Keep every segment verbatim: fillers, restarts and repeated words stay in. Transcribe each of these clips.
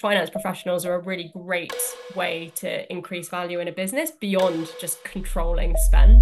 finance professionals are a really great way to increase value in a business beyond just controlling spend.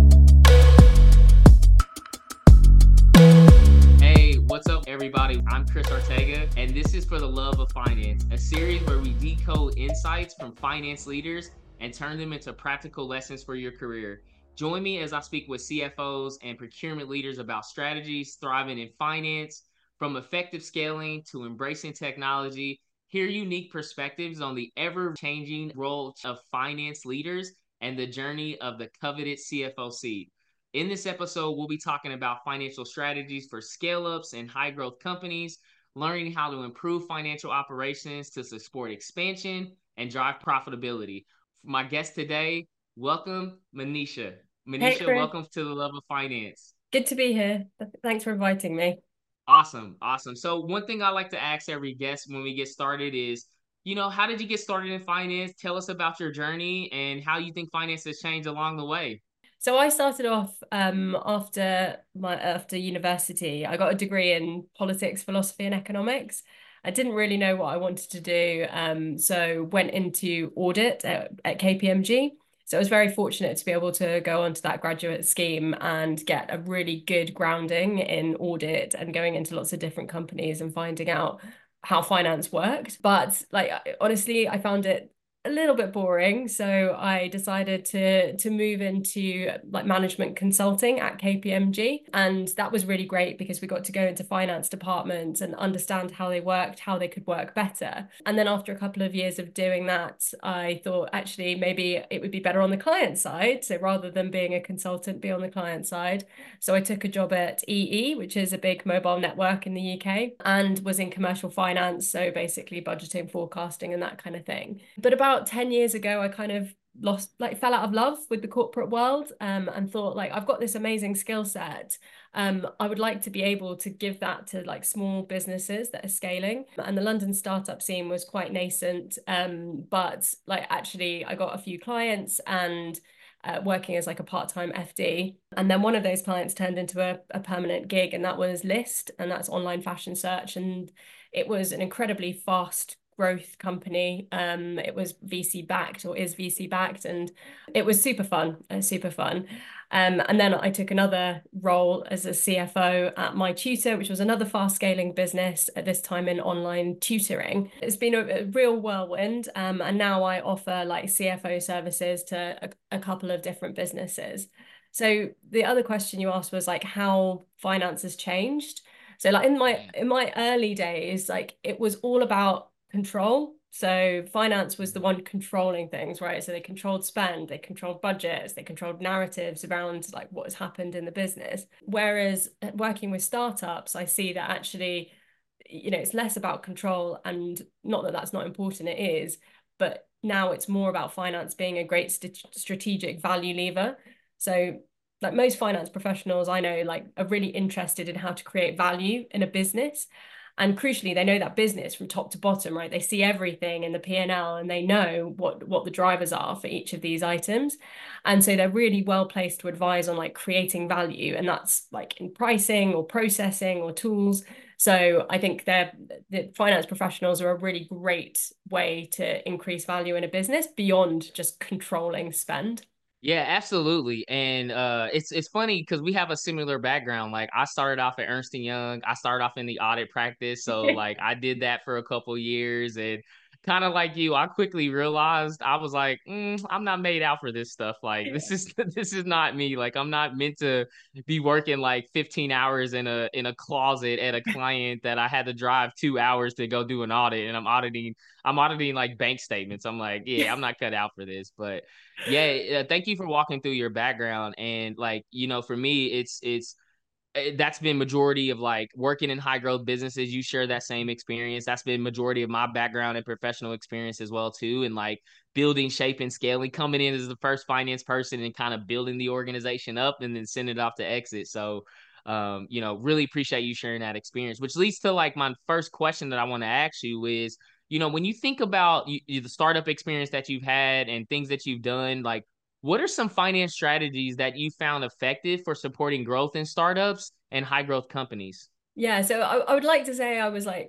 Hey, what's up, everybody? I'm Chris Ortega, and this is For the Love of Finance, a series where we decode insights from finance leaders and turn them into practical lessons for your career. Join me as I speak with C F Os and procurement leaders about strategies thriving in finance, from effective scaling to embracing technology. Hear unique perspectives on the ever changing role of finance leaders and the journey of the coveted C F O seat. In this episode, we'll be talking about financial strategies for scale ups and high growth companies, learning how to improve financial operations to support expansion and drive profitability. My guest today, welcome, Manisha. Hey, Manisha, Chris. welcome to the Love of Finance. Good to be here. Thanks for inviting me. Awesome, awesome. So, one thing I like to ask every guest when we get started is, you know, how did you get started in finance? Tell us about your journey and how you think finance has changed along the way. So I started off um, after my after university. I got a degree in politics, philosophy, and economics. I didn't really know what I wanted to do, um, so went into audit at, at K P M G. So I was very fortunate to be able to go onto that graduate scheme and get a really good grounding in audit and going into lots of different companies and finding out how finance worked. But like honestly, I found it a little bit boring, so I decided to to move into like management consulting at K P M G, and that was really great because we got to go into finance departments and understand how they worked, how they could work better. And then after a couple of years of doing that, I thought actually maybe it would be better on the client side, so rather than being a consultant, be on the client side. So I took a job at E E, which is a big mobile network in the U K, and was in commercial finance, so basically budgeting, forecasting, and that kind of thing. But about ten years ago, I kind of lost, like, fell out of love with the corporate world, um, and thought, like, I've got this amazing skill set. Um, I would like to be able to give that to like small businesses that are scaling. And the London startup scene was quite nascent, um, but like actually, I got a few clients and uh, working as like a part-time F D. And then one of those clients turned into a, a permanent gig, and that was Lyst, and that's online fashion search. And it was an incredibly fast growth company. Um, it was V C backed, or is V C backed, and it was super fun, uh, super fun. Um, and then I took another role as a C F O at My Tutor, which was another fast scaling business, at this time in online tutoring. It's been a, a real whirlwind. Um, and now I offer like C F O services to a, a couple of different businesses. So the other question you asked was like how finance has changed. So like in my Yeah. in my early days, like it was all about control. So finance was the one controlling things, right? So they controlled spend, they controlled budgets, they controlled narratives around like what has happened in the business. Whereas working with startups, I see that actually, you know, it's less about control, and not that that's not important, it is, but now it's more about finance being a great st strategic value lever. So like most finance professionals I know like are really interested in how to create value in a business. And crucially, they know that business from top to bottom, right? They see everything in the P and L, and they know what what the drivers are for each of these items. And so they're really well placed to advise on like creating value. And that's like in pricing or processing or tools. So I think they're the finance professionals are a really great way to increase value in a business beyond just controlling spend. Yeah, absolutely. And uh it's it's funny because we have a similar background. Like I started off at Ernst and Young. I started off in the audit practice. So like I did that for a couple years, and kind of like you, I quickly realized I was like, mm, I'm not made out for this stuff. Like this is this is not me. Like I'm not meant to be working like fifteen hours in a in a closet at a client that I had to drive two hours to go do an audit, and I'm auditing I'm auditing like bank statements. I'm like, yeah, I'm not cut out for this. But yeah, uh, thank you for walking through your background. And like, you know, for me, it's it's eh, that's been majority of like working in high growth businesses. You share that same experience. That's been majority of my background and professional experience as well too. And like building, shaping, scaling, coming in as the first finance person and kind of building the organization up and then sending it off to exit. So um, you know, really appreciate you sharing that experience, which leads to like my first question that I want to ask you is, you know, when you think about you, you- the startup experience that you've had and things that you've done, like what are some finance strategies that you found effective for supporting growth in startups and high growth companies? Yeah, so I, I would like to say I was like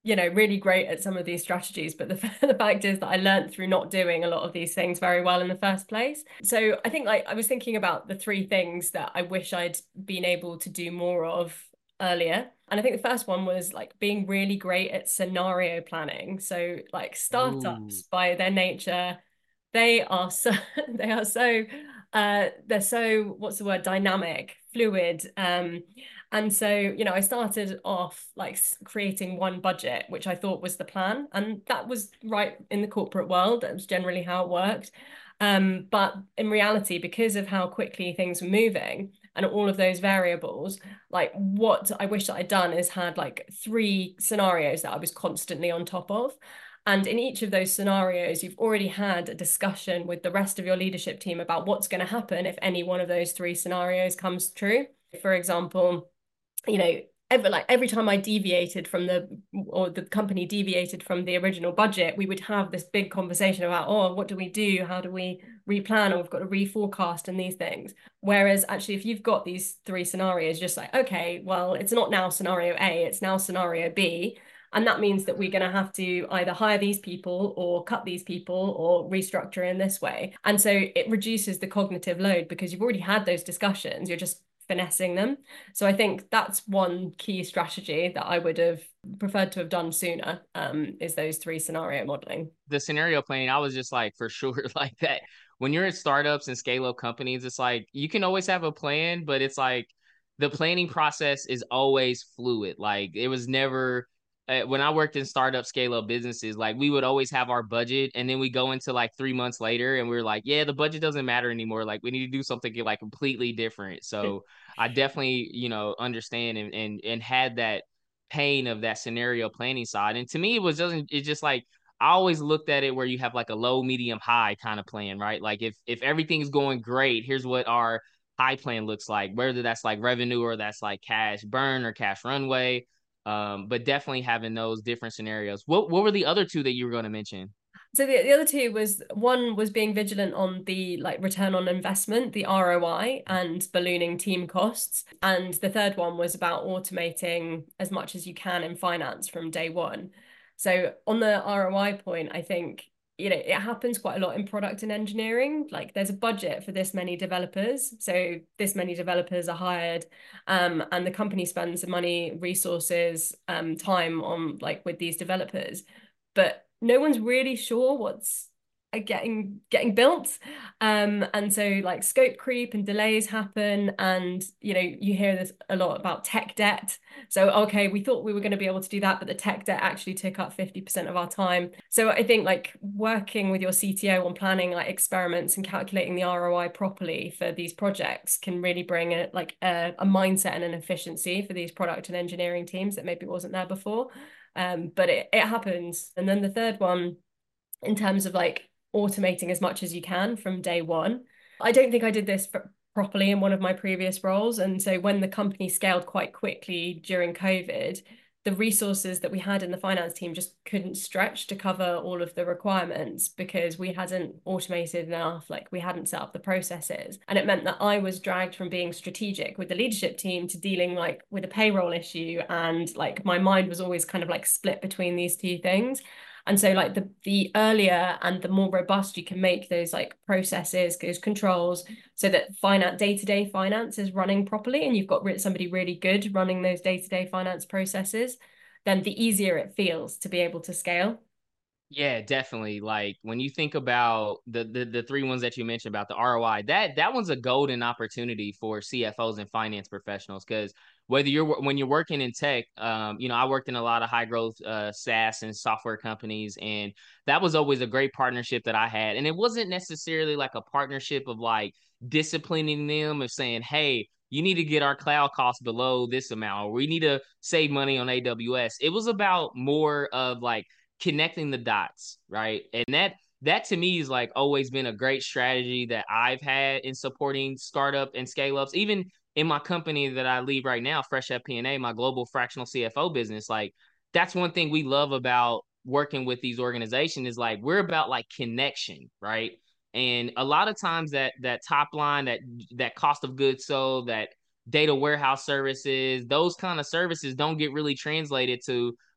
you know, really great at some of these strategies, but the, the fact is that I learned through not doing a lot of these things very well in the first place. So I think like I was thinking about the three things that I wish I'd been able to do more of earlier. And I think the first one was like being really great at scenario planning. So like Ooh. startups by their nature, they are so they are so uh they're so what's the word, dynamic, fluid. Um and so, you know, I started off like creating one budget, which I thought was the plan. And that was right in the corporate world. That was generally how it worked. Um, but in reality, because of how quickly things were moving and all of those variables, like what I wish that I'd done is had like three scenarios that I was constantly on top of. And in each of those scenarios, you've already had a discussion with the rest of your leadership team about what's going to happen if any one of those three scenarios comes true. For example, you know, every like every time I deviated from the or the company deviated from the original budget, we would have this big conversation about, oh, what do we do? How do we replan? Or we've got to reforecast and these things. Whereas actually, if you've got these three scenarios, just like, okay, well, it's not now scenario A, it's now scenario B. And that means that we're going to have to either hire these people or cut these people or restructure in this way. And so it reduces the cognitive load because you've already had those discussions. You're just finessing them. So I think that's one key strategy that I would have preferred to have done sooner, um, is those three scenario modeling. The scenario planning, I was just like, for sure, like that. When you're in startups and scale up companies, it's like you can always have a plan, but it's like the planning process is always fluid. Like it was never uh, when I worked in startup scale up businesses, like we would always have our budget, and then we go into like three months later, and we are like, yeah, the budget doesn't matter anymore. Like we need to do something like completely different. So I definitely, you know, understand and and and had that pain of that scenario planning side. And to me, it was doesn't it just like I always looked at it where you have like a low, medium, high kind of plan, right? Like if if everything's going great, here's what our high plan looks like, whether that's like revenue or that's like cash burn or cash runway. Um, but definitely having those different scenarios. What what were the other two that you were going to mention? So the, the other two was, one was being vigilant on the like return on investment, the R O I, and ballooning team costs. And the third one was about automating as much as you can in finance from day one. So on the R O I point, I think, you know, it happens quite a lot in product and engineering. Like there's a budget for this many developers. So this many developers are hired, um, and the company spends the money, resources, um, time on like with these developers. But no one's really sure what's uh, getting getting built, um and so like scope creep and delays happen, and you know, you hear this a lot about tech debt. So okay, we thought we were going to be able to do that, but the tech debt actually took up fifty percent of our time. So I think like working with your C T O on planning like experiments and calculating the R O I properly for these projects can really bring a like a, a mindset and an efficiency for these product and engineering teams that maybe wasn't there before. Um, but it, it happens. And then the third one, in terms of like automating as much as you can from day one, I don't think I did this properly in one of my previous roles. And so when the company scaled quite quickly during COVID, the resources that we had in the finance team just couldn't stretch to cover all of the requirements because we hadn't automated enough, like we hadn't set up the processes. And it meant that I was dragged from being strategic with the leadership team to dealing like with a payroll issue. And like my mind was always kind of like split between these two things. And so like the the earlier and the more robust you can make those like processes, those controls, so that finance day-to-day finance is running properly and you've got somebody really good running those day-to-day finance processes, then the easier it feels to be able to scale. Yeah, definitely. Like when you think about the, the the three ones that you mentioned about the R O I, that that one's a golden opportunity for C F Os and finance professionals because whether you're when you're working in tech, um, you know, I worked in a lot of high growth uh, SaaS and software companies, and that was always a great partnership that I had. And it wasn't necessarily like a partnership of like disciplining them of saying, hey, you need to get our cloud costs below this amount, or we need to save money on A W S. It was about more of like connecting the dots, right? And that that to me is like always been a great strategy that I've had in supporting startup and scale ups. Even in my company that I lead right now, Fresh F P and A, my global fractional C F O business, like that's one thing we love about working with these organizations is like we're about like connection, right? And a lot of times that that top line, that that cost of goods sold, that data warehouse services, those kind of services don't get really translated to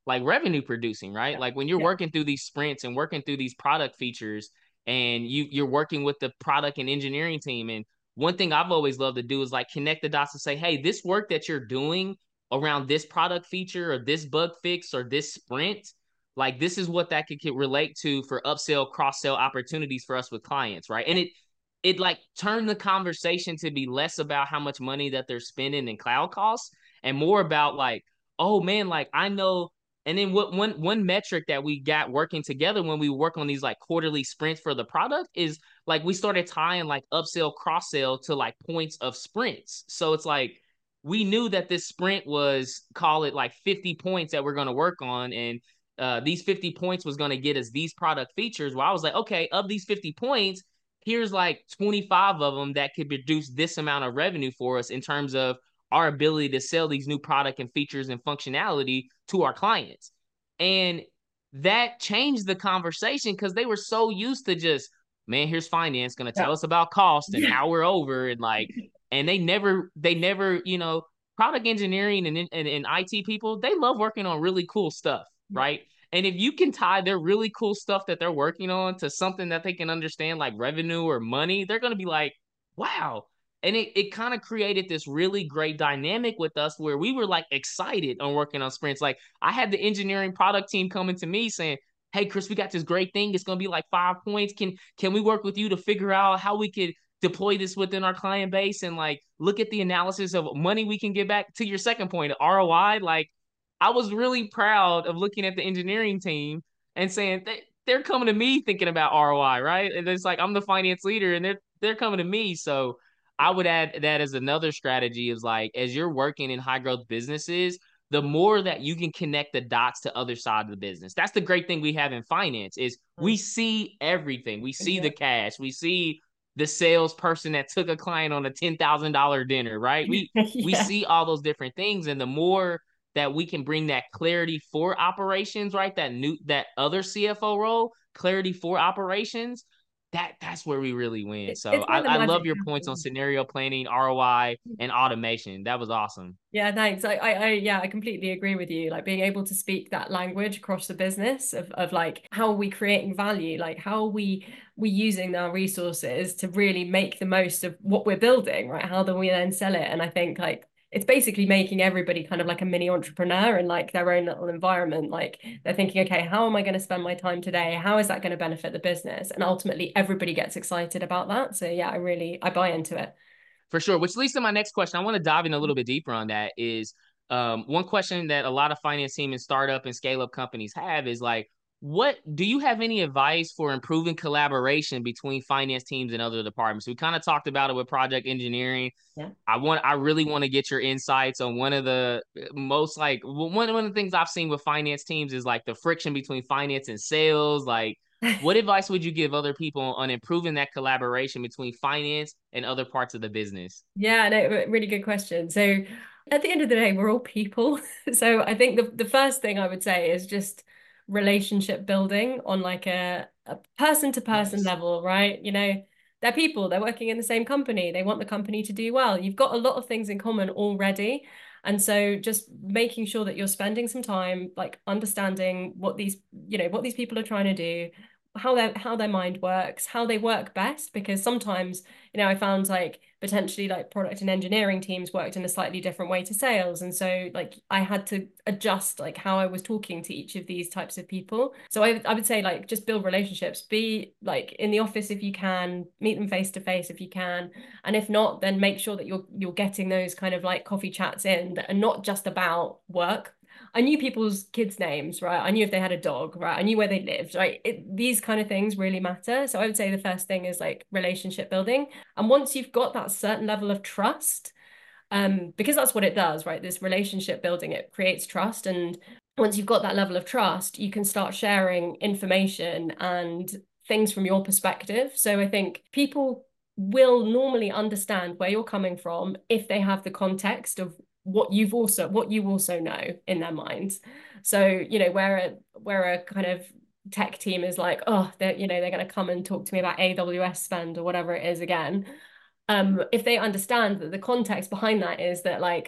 like revenue producing, right? Yeah. Like when you're Yeah. working through these sprints and working through these product features and you you're working with the product and engineering team. And one thing I've always loved to do is like connect the dots and say, hey, this work that you're doing around this product feature or this bug fix or this sprint, like this is what that could, could relate to for upsell, cross sell opportunities for us with clients, right? And it it like turned the conversation to be less about how much money that they're spending in cloud costs and more about like, oh man, like I know. And then what one one metric that we got working together when we work on these like quarterly sprints for the product is like we started tying like upsell, cross sell to like points of sprints. So it's like we knew that this sprint was, call it like fifty points that we're going to work on, and uh, these fifty points was going to get us these product features. Where I was like, okay, of these fifty points, here's like twenty-five of them that could produce this amount of revenue for us in terms of our ability to sell these new product and features and functionality to our clients. And that changed the conversation because they were so used to just, man, here's finance going to Yeah. tell us about cost and Yeah. how we're over. And like, and they never, they never, you know, product engineering and, and, and I T people, they love working on really cool stuff, Yeah. right? And if you can tie their really cool stuff that they're working on to something that they can understand, like revenue or money, they're going to be like, wow. And it, it kind of created this really great dynamic with us where we were like excited on working on sprints. Like I had the engineering product team coming to me saying, hey, Chris, we got this great thing. It's going to be like five points. Can, can we work with you to figure out how we could deploy this within our client base and like look at the analysis of money we can get back? To your second point, R O I, like I was really proud of looking at the engineering team and saying they, they're coming to me thinking about R O I, right? And it's like I'm the finance leader and they're they're coming to me. So I would add that as another strategy is like as you're working in high growth businesses, the more that you can connect the dots to other side of the business. That's the great thing we have in finance is we see everything. We see Yeah. the cash. We see the salesperson that took a client on a ten thousand dollars dinner, right? We we Yeah. see all those different things. And the more that we can bring that clarity for operations, right? That new that other C F O role, clarity for operations, that that's where we really win. It, So it's I, where the I love magic your points on happens. scenario planning, R O I, and automation. That was awesome. Yeah, thanks. I, I, I, yeah, I completely agree with you. Like being able to speak that language across the business of, of like how are we creating value, like how are we we using our resources to really make the most of what we're building, right? How do we then sell it? And I think like it's basically making everybody kind of like a mini entrepreneur in like their own little environment. Like they're thinking, okay, how am I going to spend my time today? How is that going to benefit the business? And ultimately, everybody gets excited about that. So yeah, I really I buy into it. For sure. Which leads to my next question. I want to dive in a little bit deeper on that is um, one question that a lot of finance team and startup and scale up companies have is like, what do you have any advice for improving collaboration between finance teams and other departments? We kind of talked about it with project engineering. Yeah. I want, I really want to get your insights on one of the most like one, one of the things I've seen with finance teams is like the friction between finance and sales. Like, what advice would you give other people on improving that collaboration between finance and other parts of the business? Yeah, no, really good question. So at the end of the day, we're all people. So I think the, the first thing I would say is just relationship building on like a, a person to person Nice. level, right? You know, they're people, they're working in the same company, they want the company to do well. You've got a lot of things in common already. And so just making sure that you're spending some time like understanding what these, you know, what these people are trying to do, how their how their mind works, how they work best, because sometimes you know, I found like potentially like product and engineering teams worked in a slightly different way to sales. And so like I had to adjust like how I was talking to each of these types of people. So I, I would say like just build relationships, be like in the office if you can, meet them face to face if you can. And if not, then make sure that you're you're getting those kind of like coffee chats in that are not just about work. I knew people's kids' names, right? I knew if they had a dog, right? I knew where they lived, right? It, these kind of things really matter. So I would say the first thing is like relationship building. And once you've got that certain level of trust, um, because that's what it does, right? This relationship building, it creates trust. And once you've got that level of trust, you can start sharing information and things from your perspective. So I think people will normally understand where you're coming from if they have the context of what you've also what you also know in their minds. So, you know, where a where a kind of tech team is like, oh, they're, you know, they're going to come and talk to me about A W S spend or whatever it is again. Um, if they understand that the context behind that is that like,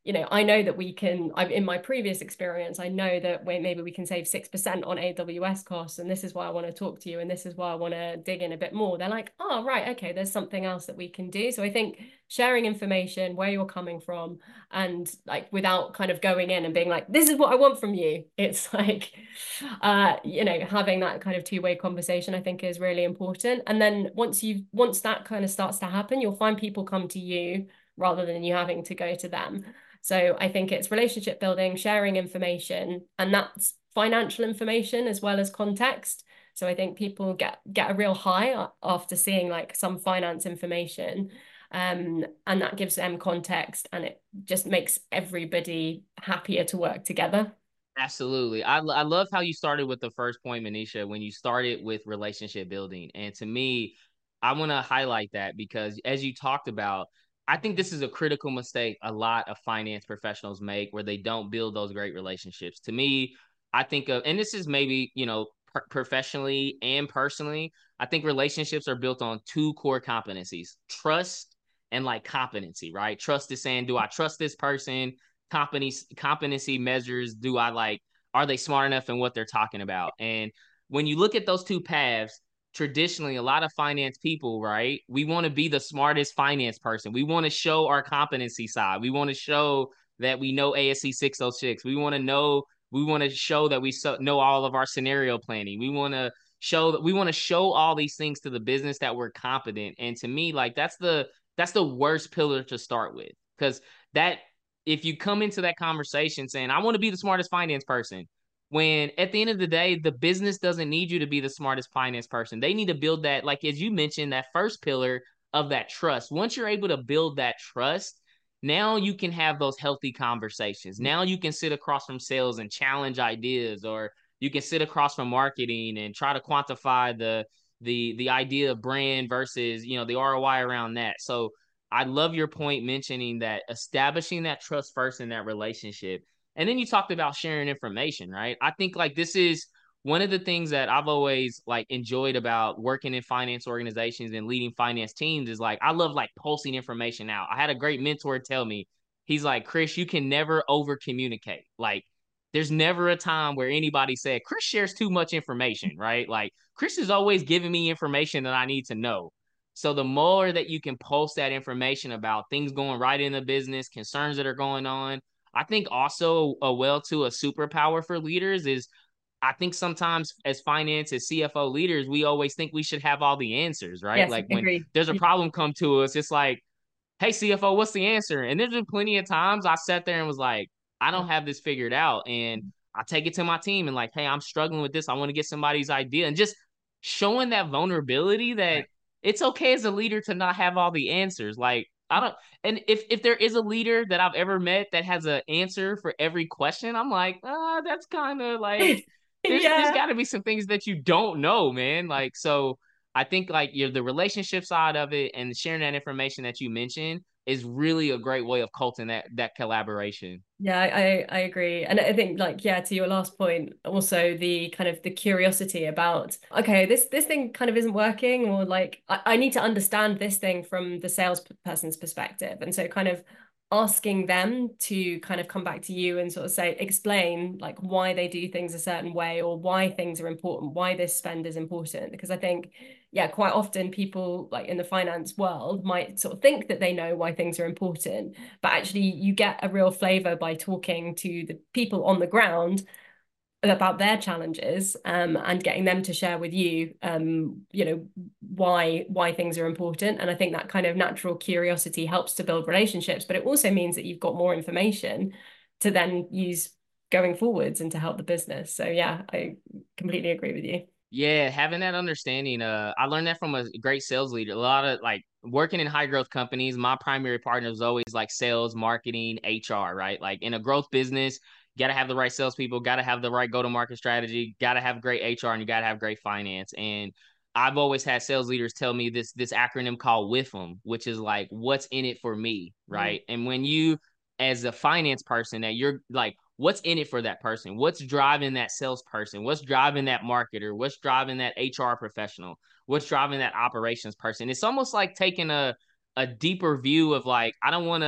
you know, I know that we can, I'm in my previous experience, I know that we, maybe we can save six percent on A W S costs. And this is why I want to talk to you. And this is why I want to dig in a bit more. They're like, oh, right. Okay. There's something else that we can do. So I think sharing information, where you're coming from, and like without kind of going in and being like, this is what I want from you. It's like, uh, you know, having that kind of two-way conversation, I think is really important. And then once you, once that kind of starts to happen, you'll find people come to you rather than you having to go to them. So I think it's relationship building, sharing information, and that's financial information as well as context. So I think people get get a real high after seeing like some finance information, um, and that gives them context, and it just makes everybody happier to work together. Absolutely. I, I love how you started with the first point, Manisha, when you started with relationship building. And to me, I want to highlight that because as you talked about, I think this is a critical mistake a lot of finance professionals make where they don't build those great relationships. To me, I think of, and this is maybe, you know, pr- professionally and personally, I think relationships are built on two core competencies: trust and like competency, right? Trust is saying, do I trust this person? Competency competency measures, do I like, are they smart enough in what they're talking about? And when you look at those two paths, traditionally a lot of finance people, right, we want to be the smartest finance person. We want to show our competency side. We want to show that we know A S C six oh six. We want to know, we want to show that we so, know all of our scenario planning. We want to show that we want to show all these things to the business that we're competent. And to me, like that's the that's the worst pillar to start with, because that, if you come into that conversation saying, I want to be the smartest finance person, when at the end of the day, the business doesn't need you to be the smartest finance person. They need to build that, like, as you mentioned, that first pillar of that trust. Once you're able to build that trust, now you can have those healthy conversations. Now you can sit across from sales and challenge ideas, or you can sit across from marketing and try to quantify the the the idea of brand versus, you know, the R O I around that. So I love your point mentioning that establishing that trust first in that relationship. And then you talked about sharing information, right? I think like this is one of the things that I've always like enjoyed about working in finance organizations and leading finance teams is like I love like pulsing information out. I had a great mentor tell me, he's like, Chris, you can never over communicate. Like there's never a time where anybody said Chris shares too much information, right? Like Chris is always giving me information that I need to know. So the more that you can post that information about things going right in the business, concerns that are going on, I think also a well to a superpower for leaders is I think sometimes as finance, as C F O leaders, we always think we should have all the answers, right? Yes, Like when agree. there's a problem come to us, it's like, hey, C F O, what's the answer? And there's been plenty of times I sat there and was like, I don't have this figured out. And I take it to my team and like, hey, I'm struggling with this. I want to get somebody's idea. And just showing that vulnerability that it's okay as a leader to not have all the answers. Like, I don't, and if if there is a leader that I've ever met that has an answer for every question, I'm like, ah, that's kind of like there's there's Yeah. got to be some things that you don't know, man. Like, so I think like you're the relationship side of it and sharing that information that you mentioned is really a great way of cultivating that that collaboration. Yeah, I I agree. And I think like yeah, to your last point, also the kind of the curiosity about, okay, this this thing kind of isn't working, or like I, I need to understand this thing from the salesperson's perspective. And so kind of asking them to kind of come back to you and sort of say, explain like why they do things a certain way, or why things are important, why this spend is important. Because I think, yeah, quite often people like in the finance world might sort of think that they know why things are important, but actually you get a real flavor by talking to the people on the ground about their challenges, um, and getting them to share with you, um, you know, why why things are important. And I think that kind of natural curiosity helps to build relationships, but it also means that you've got more information to then use going forwards and to help the business. So yeah, I completely agree with you. Yeah, having that understanding. Uh, I learned that from a great sales leader. A lot of like working in high growth companies, my primary partner was always like sales, marketing, H R, right? Like in a growth business, you got to have the right salespeople, got to have the right go to market strategy, got to have great H R, and you got to have great finance. And I've always had sales leaders tell me this this acronym called WIFM, which is like what's in it for me, Mm. right? And when you, as a finance person, that you're like what's in it for that person? What's driving that salesperson? What's driving that marketer? What's driving that H R professional? What's driving that operations person? It's almost like taking a a deeper view of like, I don't want to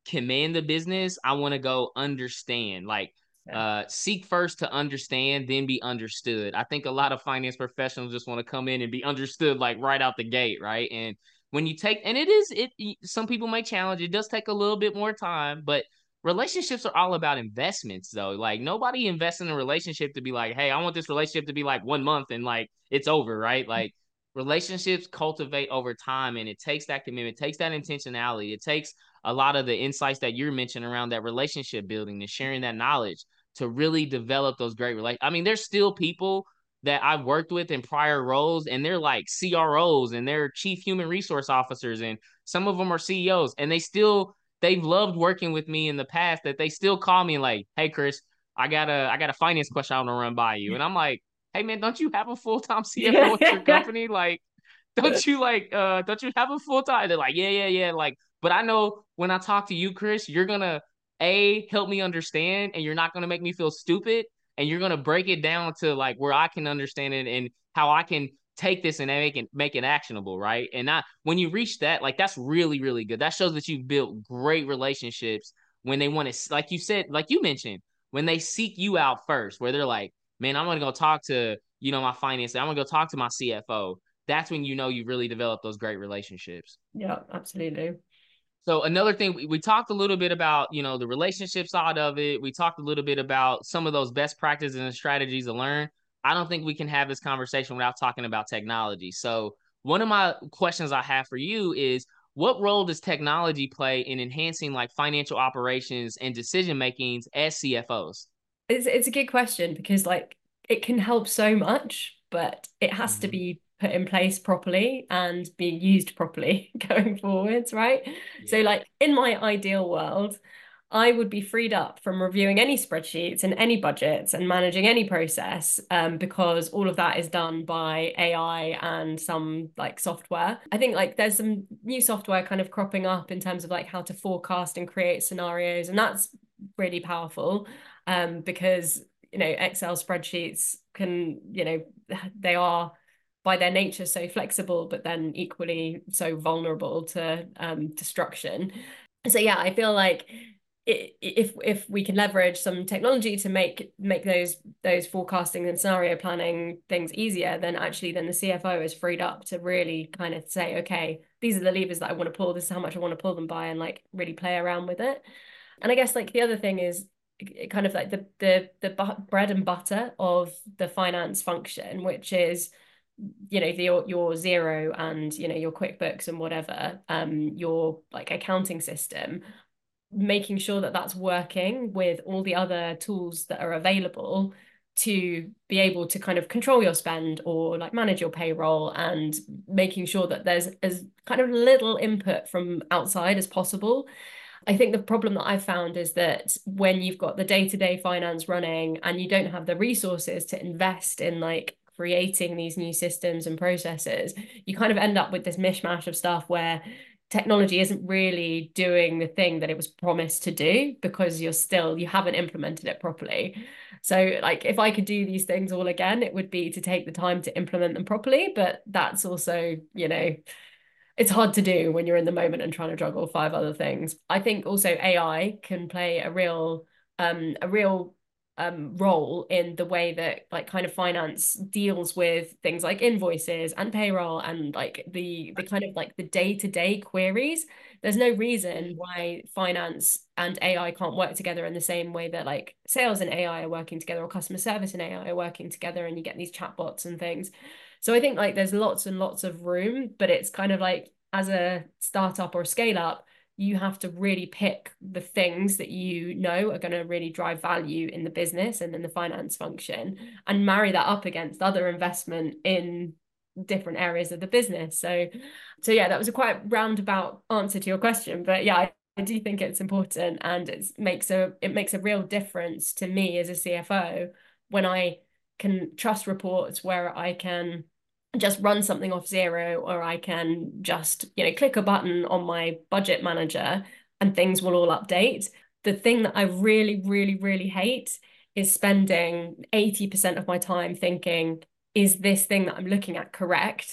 command the business. I want to go understand. Like Yeah. uh seek first to understand, then be understood. I think a lot of finance professionals just want to come in and be understood like right out the gate, right? And when you take, and it is it some people may challenge, it does take a little bit more time, but relationships are all about investments though. Like nobody invests in a relationship to be like, hey, I want this relationship to be like one month and like it's over, right? Like relationships cultivate over time, and it takes that commitment, it takes that intentionality, it takes a lot of the insights that you're mentioning around that relationship building and sharing that knowledge to really develop those great relationships. I mean, there's still people that I've worked with in prior roles, and they're like C R Os and they're chief human resource officers, and some of them are C E Os, and they still they've loved working with me in the past, that they still call me like, hey Chris, I got a I got a finance question I want to run by you. And I'm like, hey man, don't you have a full-time C F O at your Yeah. company? Like, don't you like uh don't you have a full-time? They're like, yeah, yeah, yeah. Like, but I know when I talk to you, Chris, you're gonna a help me understand, and you're not gonna make me feel stupid, and you're gonna break it down to like where I can understand it and how I can take this and make it make it actionable, right? And not when you reach that, like that's really, really good. That shows that you've built great relationships when they want to, like you said, like you mentioned, when they seek you out first, where they're like, man, I'm gonna go talk to, you know, my finance, I'm gonna go talk to my C F O. That's when you know you really develop those great relationships. Yeah, absolutely. So another thing, we, we talked a little bit about, you know, the relationship side of it. We talked a little bit about some of those best practices and strategies to learn. I don't think we can have this conversation without talking about technology. So one of my questions I have for you is, what role does technology play in enhancing like financial operations and decision makings as C F Os? It's it's a good question because like it can help so much, but it has to Mhm. be put in place properly and being used properly going forwards, right? So Yeah. like in my ideal world, I would be freed up from reviewing any spreadsheets and any budgets and managing any process, um, because all of that is done by A I and some like software. I think like there's some new software kind of cropping up in terms of like how to forecast and create scenarios, and that's really powerful, um, because you know Excel spreadsheets can, you know, they are by their nature so flexible, but then equally so vulnerable to um, destruction. So yeah, I feel like if if we can leverage some technology to make make those those forecasting and scenario planning things easier, then actually then the C F O is freed up to really kind of say, okay, these are the levers that I want to pull, this is how much I want to pull them by, and like really play around with it. And I guess like the other thing is kind of like the the the bread and butter of the finance function, which is, you know, the, your your Xero and, you know, your QuickBooks and whatever, um your like accounting system, making sure that that's working with all the other tools that are available to be able to kind of control your spend or like manage your payroll, and making sure that there's as kind of little input from outside as possible. I think the problem that I've found is that when you've got the day-to-day finance running and you don't have the resources to invest in like creating these new systems and processes, you kind of end up with this mishmash of stuff where technology isn't really doing the thing that it was promised to do because you're still you haven't implemented it properly. So like if I could do these things all again, it would be to take the time to implement them properly, but that's also, you know, it's hard to do when you're in the moment and trying to juggle five other things. I think also A I can play a real um a real um role in the way that like kind of finance deals with things like invoices and payroll and like the the kind of like the day-to-day queries. There's no reason why finance and A I can't work together in the same way that like sales and A I are working together, or customer service and A I are working together, and you get these chatbots and things. So I think like there's lots and lots of room, but it's kind of like as a startup or a scale up, you have to really pick the things that you know are going to really drive value in the business and in the finance function, and marry that up against other investment in different areas of the business. So, so yeah, that was a quite roundabout answer to your question, but yeah, I, I do think it's important, and it makes a it makes a real difference to me as a C F O when I can trust reports where I can just run something off Xero, or I can just, you know, click a button on my budget manager and things will all update. The thing that I really, really, really hate is spending eighty percent of my time thinking, is this thing that I'm looking at correct?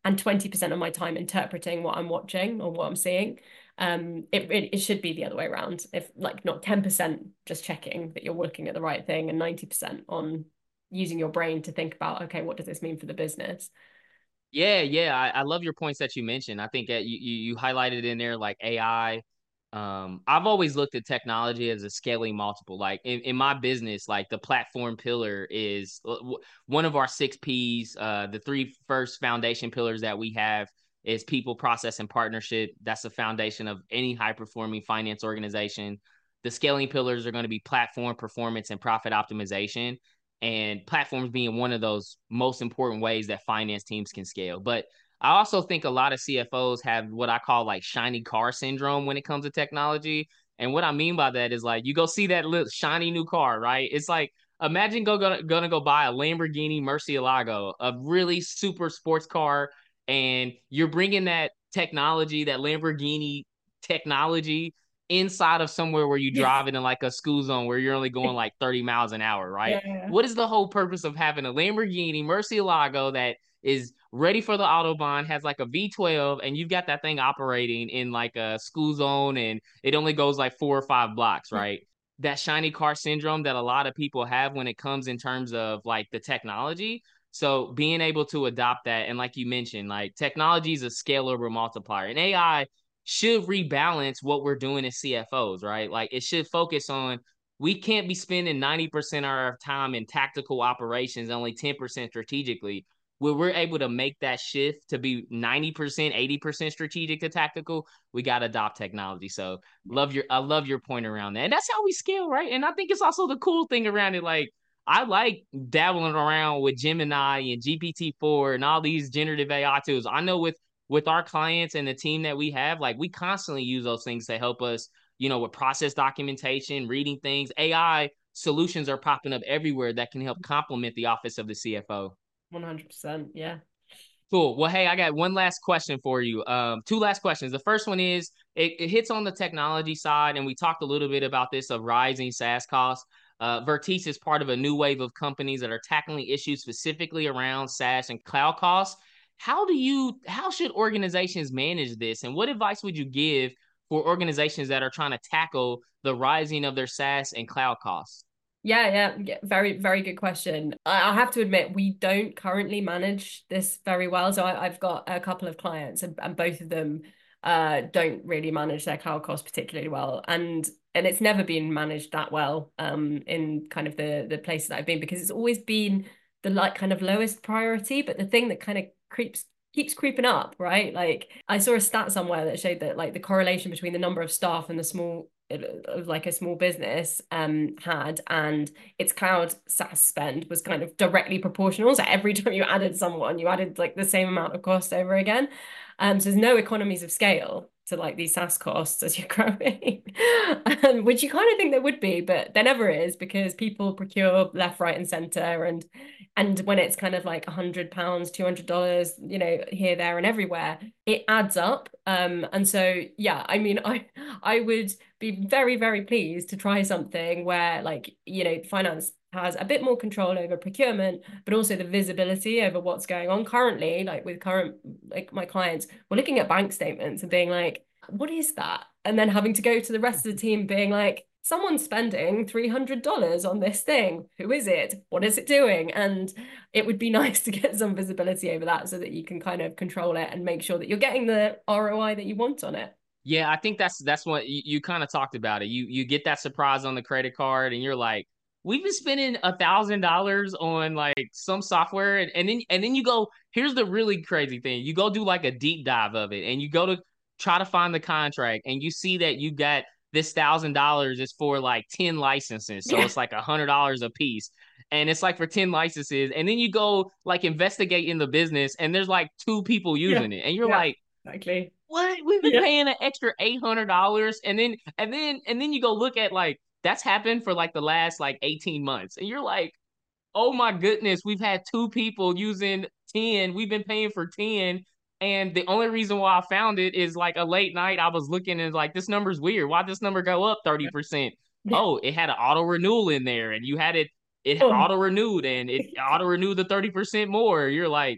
and twenty percent of my time interpreting what I'm watching or what I'm seeing. Um, it, it it should be the other way around. If like not ten percent just checking that you're looking at the right thing and ninety percent on using your brain to think about, okay, what does this mean for the business? Yeah, yeah, I, I love your points that you mentioned. I think that you, you you highlighted in there like A I. Um, I've always looked at technology as a scaling multiple. Like in, in my business, like the platform pillar is w- one of our six P's. Uh, the three first foundation pillars that we have is people, process, and partnership. That's the foundation of any high performing finance organization. The scaling pillars are going to be platform, performance, and profit optimization, and platforms being one of those most important ways that finance teams can scale. But I also think a lot of C F Os have what I call like shiny car syndrome when it comes to technology. And what I mean by that is like you go see that little shiny new car, right? It's like imagine go gonna, gonna go buy a Lamborghini Murcielago, a really super sports car, and you're bringing that technology, that Lamborghini technology inside of somewhere where you Yeah. drive it in like a school zone where you're only going like thirty miles an hour, right? Yeah. What is the whole purpose of having a Lamborghini Murcielago that is ready for the Autobahn, has like a V twelve, and you've got that thing operating in like a school zone and it only goes like four or five blocks, right? That shiny car syndrome that a lot of people have when it comes in terms of like the technology. So being able to adopt that, and like you mentioned, like technology is a scalable multiplier, and A I should rebalance what we're doing as C F Os, right? Like it should focus on we can't be spending ninety percent of our time in tactical operations, only ten percent strategically. Where we're able to make that shift to be ninety percent, eighty percent strategic to tactical, we got to adopt technology. So love your, I love your point around that. And that's how we scale, right? And I think it's also the cool thing around it. Like, I like dabbling around with Gemini and G P T four and all these generative A I tools. I know with with our clients and the team that we have, like we constantly use those things to help us, you know, with process documentation, reading things. A I solutions are popping up everywhere that can help complement the office of the C F O. one hundred percent. Yeah. Cool. Well, hey, I got one last question for you. Um, two last questions. The first one is it, it hits on the technology side, and we talked a little bit about this of rising SaaS costs. Uh, Vertex is part of a new wave of companies that are tackling issues specifically around SaaS and cloud costs. How do you, how should organizations manage this, and what advice would you give for organizations that are trying to tackle the rising of their SaaS and cloud costs? Yeah, yeah, yeah, very, very good question. I, I have to admit, we don't currently manage this very well. So I, I've got a couple of clients, and, and both of them uh, don't really manage their cloud costs particularly well, and and it's never been managed that well um, in kind of the the places that I've been because it's always been the like kind of lowest priority. But the thing that kind of creeps keeps creeping up, right? Like I saw a stat somewhere that showed that like the correlation between the number of staff and the small of like a small business um had and its cloud SaaS spend was kind of directly proportional. So every time you added someone, you added like the same amount of cost over again. Um, so there's no economies of scale to like these SaaS costs as you're growing, um, which you kind of think there would be, but there never is because people procure left, right, and center, and and when it's kind of like a hundred pounds, two hundred dollars, you know, here, there, and everywhere, it adds up. Um, and so yeah, I mean, I I would be very, very pleased to try something where like, you know, finance has a bit more control over procurement, but also the visibility over what's going on currently, like with current, like my clients, we're looking at bank statements and being like, what is that? And then having to go to the rest of the team being like, someone's spending three hundred dollars on this thing. Who is it? What is it doing? And it would be nice to get some visibility over that so that you can kind of control it and make sure that you're getting the R O I that you want on it. Yeah, I think that's that's what you, you kind of talked about it. You you get that surprise on the credit card, and you're like, we've been spending a thousand dollars on like some software, and, and then and then you go, here's the really crazy thing. You go do like a deep dive of it, and you go to try to find the contract, and you see that you got this thousand dollars is for like ten licenses, so Yeah. it's like a hundred dollars a piece. And it's like for ten licenses, and then you go like investigate in the business, and there's like two people Yeah. using it, and you're Yeah. like, Exactly. what? We've been Yeah. paying an extra eight hundred dollars, and then and then and then you go look at like that's happened for like the last like eighteen months, and you're like, oh my goodness, we've had two people using ten. We've been paying for ten, and the only reason why I found it is like a late night. I was looking and like this number's weird. Why this number go up thirty percent? Yeah. Oh, it had an auto renewal in there, and you had it it Oh, auto renewed, and it auto renewed the thirty percent more. You're like,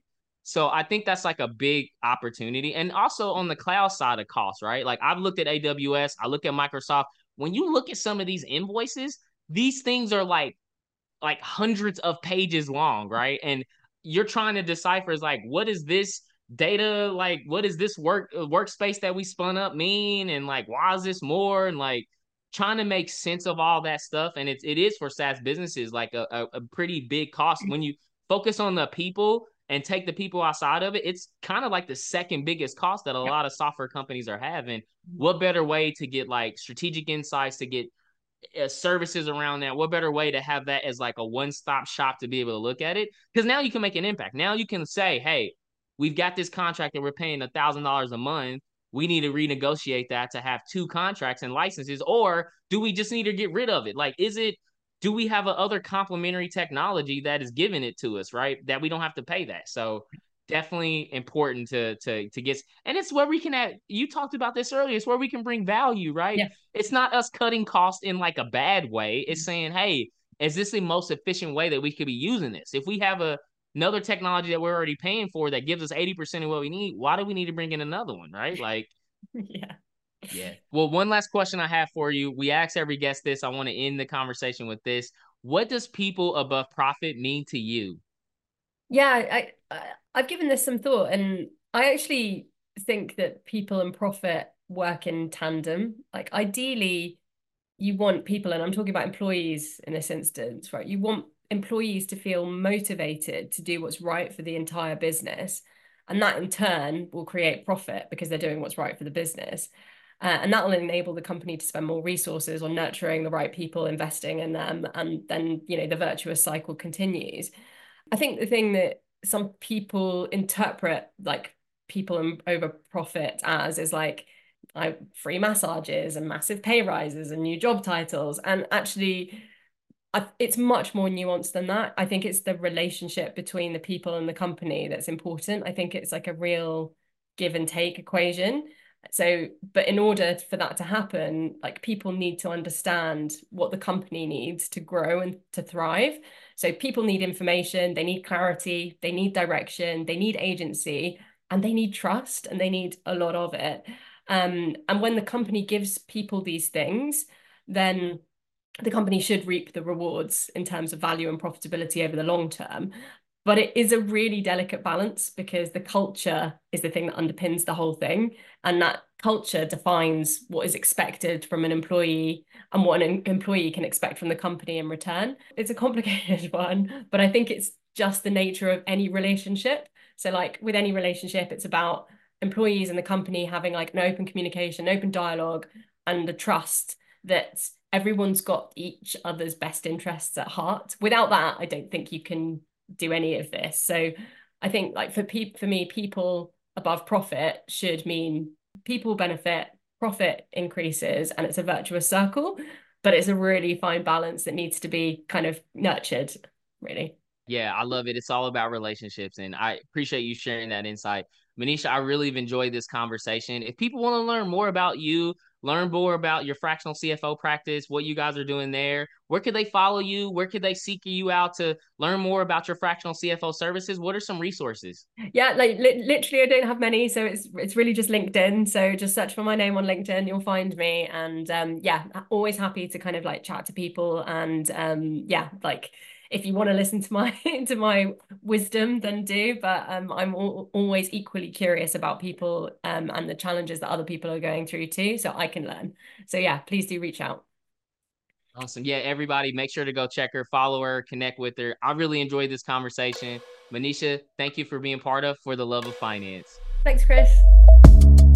So I think that's like a big opportunity. And also on the cloud side of cost, right? Like I've looked at A W S, I look at Microsoft. When you look at some of these invoices, these things are like like hundreds of pages long, right? And you're trying to decipher is like, what is this data? Like, what is this work uh, workspace that we spun up mean? And like, why is this more? And like trying to make sense of all that stuff. And it's it is for SaaS businesses like a, a, a pretty big cost. When you focus on the people and take the people outside of it, it's kind of like the second biggest cost that a Yeah. lot of software companies are having. What better way to get like strategic insights, to get uh, services around that? What better way to have that as like a one-stop shop to be able to look at it? Because now you can make an impact. Now you can say, hey, we've got this contract that we're paying a thousand dollars a month. We need to renegotiate that to have two contracts and licenses, or do we just need to get rid of it? Like, is it, do we have a other complementary technology that is giving it to us, right? That we don't have to pay that. So definitely important to to to get, and it's where we can add, you talked about this earlier, it's where we can bring value, right? Yeah. It's not us cutting costs in like a bad way. It's saying, hey, is this the most efficient way that we could be using this? If we have a another technology that we're already paying for that gives us eighty percent of what we need, why do we need to bring in another one, right? Like, Yeah. yeah. Well, one last question I have for you. We ask every guest this. I want to end the conversation with this. What does people above profit mean to you? Yeah, I, I I've given this some thought, and I actually think that people and profit work in tandem. Like ideally, you want people, and I'm talking about employees in this instance, right? You want employees to feel motivated to do what's right for the entire business. And that in turn will create profit because they're doing what's right for the business. Uh, and that will enable the company to spend more resources on nurturing the right people, investing in them, and then, you know, the virtuous cycle continues. I think the thing that some people interpret like people and over profit as is like I free massages and massive pay rises and new job titles. And actually, I, it's much more nuanced than that. I think it's the relationship between the people and the company that's important. I think it's like a real give and take equation. So, but in order for that to happen, like people need to understand what the company needs to grow and to thrive. So people need information, they need clarity, they need direction, they need agency, and they need trust, and they need a lot of it. Um, and when the company gives people these things, then the company should reap the rewards in terms of value and profitability over the long term. But it is a really delicate balance because the culture is the thing that underpins the whole thing. And that culture defines what is expected from an employee and what an employee can expect from the company in return. It's a complicated one, but I think it's just the nature of any relationship. So, like with any relationship, it's about employees and the company having like an open communication, open dialogue, and a trust that everyone's got each other's best interests at heart. Without that, I don't think you can do any of this. So I think like for people, for me, people above profit should mean people benefit, profit increases, and it's a virtuous circle. But it's a really fine balance that needs to be kind of nurtured, really. Yeah, I love it. It's all about relationships, and I appreciate you sharing that insight. Manisha, I really have enjoyed this conversation. If people want to learn more about you, learn more about your fractional C F O practice, what you guys are doing there, where could they follow you? Where could they seek you out to learn more about your fractional C F O services? What are some resources? Yeah, like li literally, I don't have many, so it's it's really just LinkedIn. So just search for my name on LinkedIn, you'll find me. And um, yeah, always happy to kind of like chat to people. And um, yeah, like if you want to listen to my to my wisdom, then do. But um, I'm al always equally curious about people um, and the challenges that other people are going through too, so I can learn. So yeah, please do reach out. Awesome. Yeah, everybody, make sure to go check her, follow her, connect with her. I really enjoyed this conversation. Manisha, thank you for being part of For the Love of Finance. Thanks, Chris.